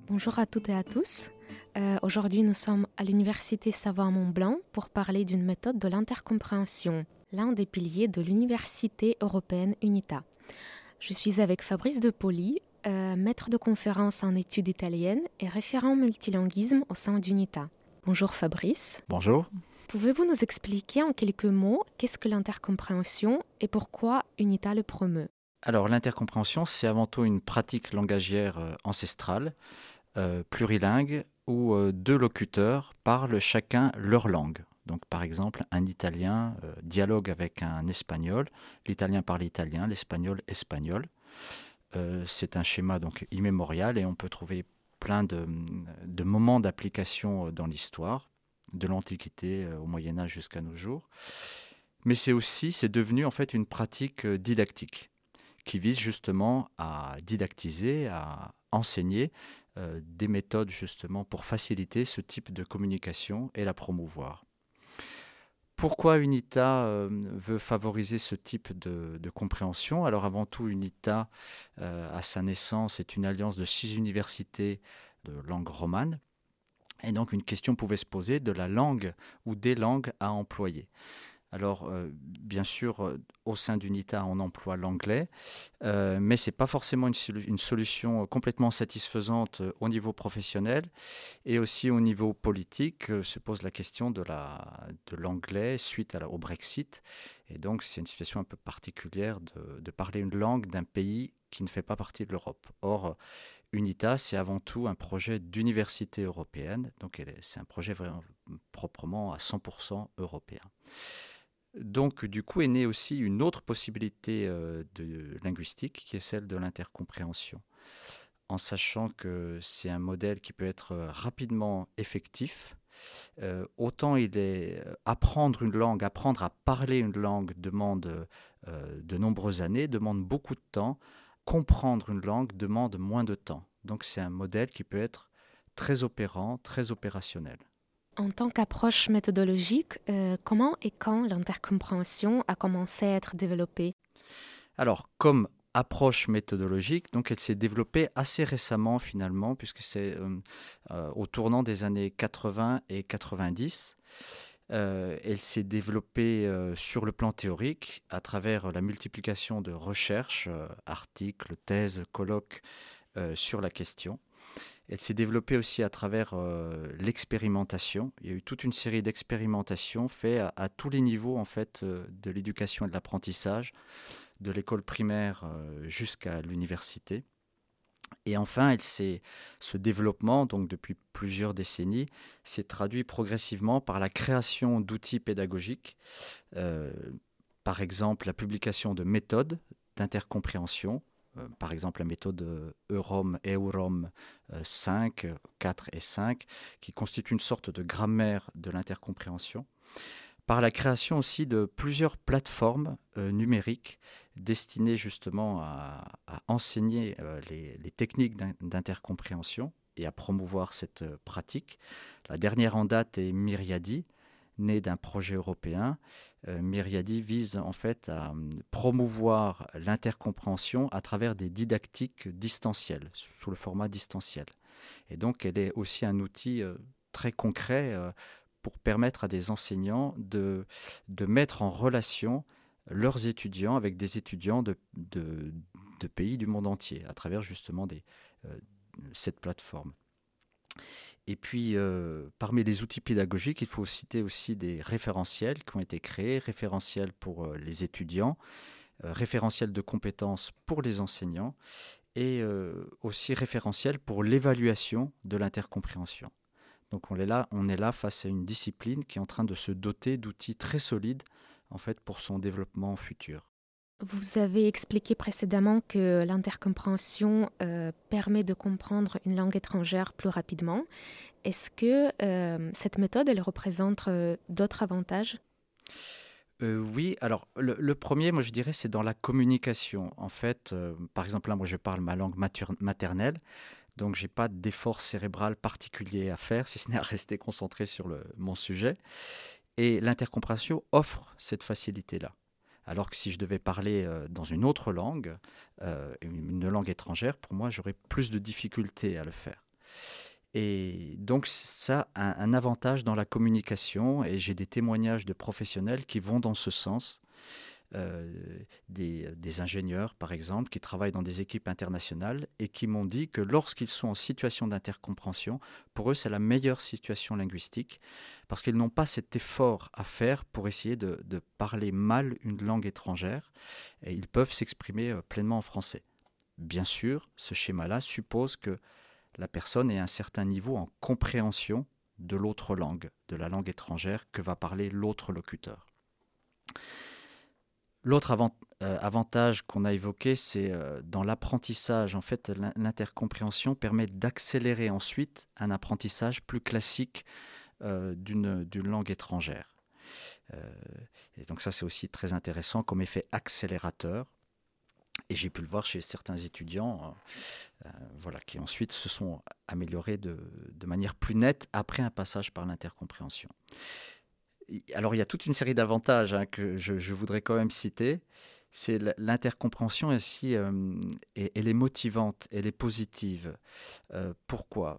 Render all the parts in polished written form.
Bonjour à toutes et à tous. Aujourd'hui, nous sommes à l'Université Savoie-Mont-Blanc pour parler d'une méthode de l'intercompréhension, l'un des piliers de l'Université européenne UNITA. Je suis avec Fabrice De Poli, maître de conférence en études italiennes et référent multilinguisme au sein d'UNITA. Bonjour Fabrice. Bonjour. Pouvez-vous nous expliquer en quelques mots qu'est-ce que l'intercompréhension et pourquoi UNITA le promeut ? Alors l'intercompréhension, c'est avant tout une pratique langagière ancestrale, plurilingue, où deux locuteurs parlent chacun leur langue. Donc par exemple, un Italien dialogue avec un Espagnol, l'Italien parle italien, l'Espagnol espagnol. C'est un schéma donc immémorial et on peut trouver plein de moments d'application dans l'histoire, de l'Antiquité au Moyen-Âge jusqu'à nos jours. Mais c'est devenu en fait une pratique didactique qui vise justement à didactiser, à enseigner des méthodes justement pour faciliter ce type de communication et la promouvoir. Pourquoi UNITA veut favoriser ce type de compréhension ? Alors avant tout, UNITA, à sa naissance, est une alliance de 6 universités de langue romane. Et donc une question pouvait se poser de la langue ou des langues à employer. Alors, bien sûr, au sein d'UNITA, on emploie l'anglais, mais ce n'est pas forcément une solution complètement satisfaisante au niveau professionnel et aussi au niveau politique. Se pose la question de l'anglais suite au Brexit. Et donc, c'est une situation un peu particulière de parler une langue d'un pays qui ne fait pas partie de l'Europe. Or, UNITA, c'est avant tout un projet d'université européenne, donc c'est un projet vraiment proprement à 100% européen. Donc, du coup, est née aussi une autre possibilité de linguistique qui est celle de l'intercompréhension. En sachant que c'est un modèle qui peut être rapidement effectif, autant apprendre une langue, apprendre à parler une langue demande de nombreuses années, demande beaucoup de temps. Comprendre une langue demande moins de temps. Donc, c'est un modèle qui peut être très opérant, très opérationnel. En tant qu'approche méthodologique, comment et quand l'intercompréhension a commencé à être développée ? Alors, comme approche méthodologique, donc elle s'est développée assez récemment finalement, puisque c'est au tournant des années 80 et 90. Elle s'est développée sur le plan théorique à travers la multiplication de recherches, articles, thèses, colloques sur la question. Elle s'est développée aussi à travers l'expérimentation. Il y a eu toute une série d'expérimentations faites à tous les niveaux en fait, de l'éducation et de l'apprentissage, de l'école primaire jusqu'à l'université. Et enfin, ce développement, donc depuis plusieurs décennies, s'est traduit progressivement par la création d'outils pédagogiques, par exemple la publication de méthodes d'intercompréhension, par exemple la méthode EUROM 5, 4 et 5, qui constitue une sorte de grammaire de l'intercompréhension, par la création aussi de plusieurs plateformes numériques destinées justement à enseigner les techniques d'intercompréhension et à promouvoir cette pratique. La dernière en date est Myriadi, née d'un projet européen. Myriadi vise en fait à promouvoir l'intercompréhension à travers des didactiques distancielles, sous le format distanciel. Et donc elle est aussi un outil très concret pour permettre à des enseignants de mettre en relation leurs étudiants avec des étudiants de pays du monde entier, à travers justement cette plateforme. Et puis, parmi les outils pédagogiques, il faut citer aussi des référentiels qui ont été créés, référentiels pour les étudiants, référentiels de compétences pour les enseignants et aussi référentiels pour l'évaluation de l'intercompréhension. Donc on est là face à une discipline qui est en train de se doter d'outils très solides en fait, pour son développement futur. Vous avez expliqué précédemment que l'intercompréhension permet de comprendre une langue étrangère plus rapidement. Est-ce que cette méthode, elle représente d'autres avantages ? Oui, alors le premier, moi je dirais, c'est dans la communication. En fait, par exemple, là, moi je parle ma langue maternelle, donc je n'ai pas d'effort cérébral particulier à faire, si ce n'est à rester concentré sur mon sujet. Et l'intercompréhension offre cette facilité-là. Alors que si je devais parler dans une autre langue, une langue étrangère, pour moi, j'aurais plus de difficultés à le faire. Et donc ça a un avantage dans la communication, et j'ai des témoignages de professionnels qui vont dans ce sens. Des ingénieurs, par exemple, qui travaillent dans des équipes internationales et qui m'ont dit que lorsqu'ils sont en situation d'intercompréhension, pour eux, c'est la meilleure situation linguistique parce qu'ils n'ont pas cet effort à faire pour essayer de parler mal une langue étrangère et ils peuvent s'exprimer pleinement en français. Bien sûr, ce schéma-là suppose que la personne ait un certain niveau en compréhension de l'autre langue, de la langue étrangère que va parler l'autre locuteur. L'autre avantage qu'on a évoqué, c'est dans l'apprentissage. En fait, l'intercompréhension permet d'accélérer ensuite un apprentissage plus classique d'une langue étrangère. Et donc ça, c'est aussi très intéressant comme effet accélérateur. Et j'ai pu le voir chez certains étudiants qui ensuite se sont améliorés de manière plus nette après un passage par l'intercompréhension. Alors, il y a toute une série d'avantages que je voudrais quand même citer. C'est l'intercompréhension aussi, elle est motivante, elle est positive. Pourquoi ?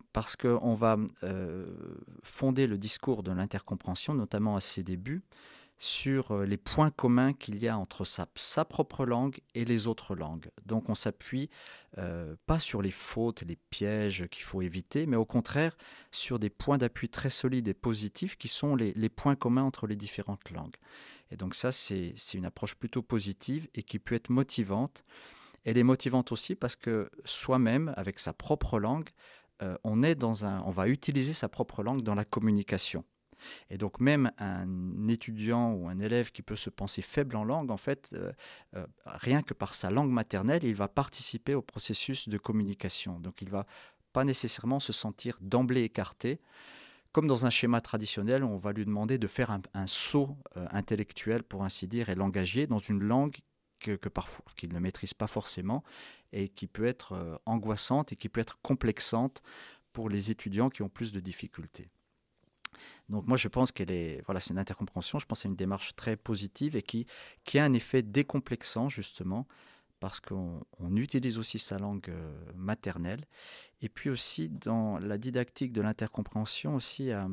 Parce qu'on va fonder le discours de l'intercompréhension, notamment à ses débuts, sur les points communs qu'il y a entre sa propre langue et les autres langues. Donc on s'appuie pas sur les fautes, les pièges qu'il faut éviter, mais au contraire sur des points d'appui très solides et positifs qui sont les points communs entre les différentes langues. Et donc ça, c'est une approche plutôt positive et qui peut être motivante. Elle est motivante aussi parce que soi-même, avec sa propre langue, on va utiliser sa propre langue dans la communication. Et donc même un étudiant ou un élève qui peut se penser faible en langue, en fait, rien que par sa langue maternelle, il va participer au processus de communication. Donc il ne va pas nécessairement se sentir d'emblée écarté. Comme dans un schéma traditionnel, on va lui demander de faire un saut intellectuel, pour ainsi dire, et langagier dans une langue parfois qu'il ne maîtrise pas forcément et qui peut être angoissante et qui peut être complexante pour les étudiants qui ont plus de difficultés. Donc moi je pense c'est une intercompréhension, je pense que c'est une démarche très positive et qui a un effet décomplexant justement parce qu'on utilise aussi sa langue maternelle. Et puis aussi dans la didactique de l'intercompréhension aussi à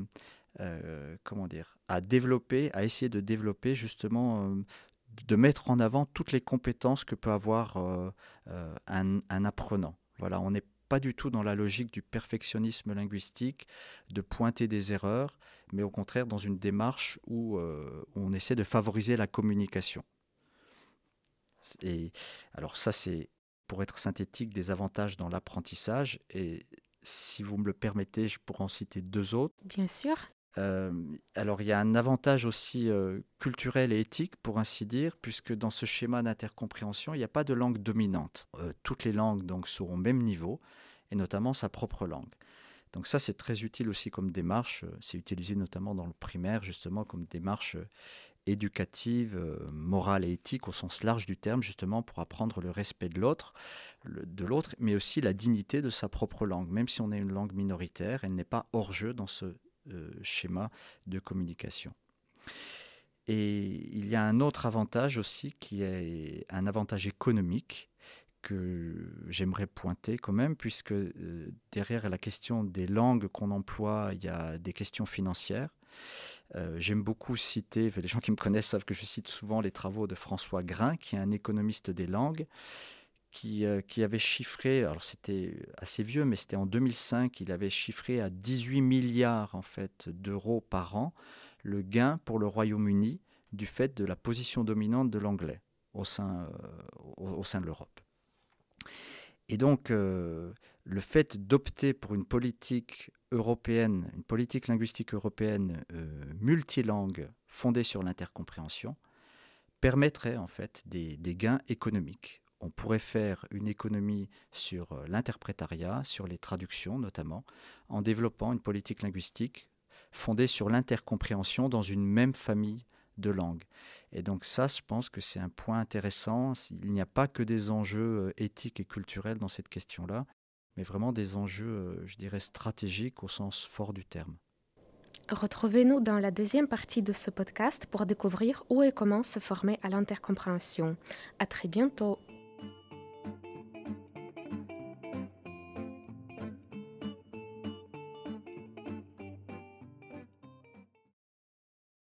essayer de développer justement, de mettre en avant toutes les compétences que peut avoir un apprenant. Voilà, on n'est pas du tout dans la logique du perfectionnisme linguistique, de pointer des erreurs, mais au contraire dans une démarche où on essaie de favoriser la communication. Et alors ça, c'est, pour être synthétique, des avantages dans l'apprentissage. Et si vous me le permettez, je pourrais en citer deux autres. Bien sûr. Alors il y a un avantage aussi culturel et éthique, pour ainsi dire, puisque dans ce schéma d'intercompréhension, il n'y a pas de langue dominante. Toutes les langues donc sont au même niveau, et notamment sa propre langue. Donc ça, c'est très utile aussi comme démarche. C'est utilisé notamment dans le primaire, justement, comme démarche éducative, morale et éthique au sens large du terme, justement pour apprendre le respect de l'autre, mais aussi la dignité de sa propre langue. Même si on est une langue minoritaire, elle n'est pas hors jeu dans ce schéma de communication. Et il y a un autre avantage aussi qui est un avantage économique que j'aimerais pointer quand même, puisque derrière la question des langues qu'on emploie, il y a des questions financières. J'aime beaucoup citer, les gens qui me connaissent savent que je cite souvent les travaux de François Grain, qui est un économiste des langues, qui avait chiffré, alors c'était assez vieux, mais c'était en 2005, il avait chiffré à 18 milliards en fait, d'euros par an le gain pour le Royaume-Uni du fait de la position dominante de l'anglais au sein de l'Europe. Et donc, le fait d'opter pour une politique européenne, une politique linguistique européenne multilangue fondée sur l'intercompréhension, permettrait en fait des gains économiques. On pourrait faire une économie sur l'interprétariat, sur les traductions notamment, en développant une politique linguistique fondée sur l'intercompréhension dans une même famille de langues. Et donc ça, je pense que c'est un point intéressant. Il n'y a pas que des enjeux éthiques et culturels dans cette question-là, mais vraiment des enjeux, je dirais, stratégiques au sens fort du terme. Retrouvez-nous dans la deuxième partie de ce podcast pour découvrir où et comment se former à l'intercompréhension. À très bientôt.